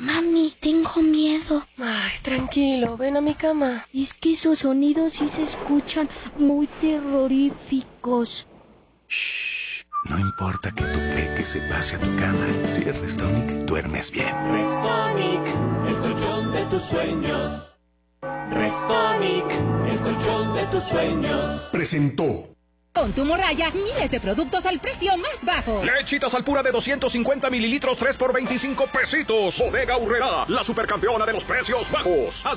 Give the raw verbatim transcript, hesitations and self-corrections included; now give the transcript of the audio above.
Mami, tengo miedo. Ay, tranquilo, ven a mi cama. Es que esos sonidos sí se escuchan muy terroríficos. Shh, no importa que tu peque se pase a tu cama. Si es Restonic, duermes bien. Restonic, el colchón de tus sueños. Restonic, el colchón de tus sueños. Presentó. Con tu morralla, miles de productos al precio más bajo. Lechitas Alpura de doscientos cincuenta mililitros, tres por veinticinco pesitos. Bodega Aurrerá, la supercampeona de los precios bajos.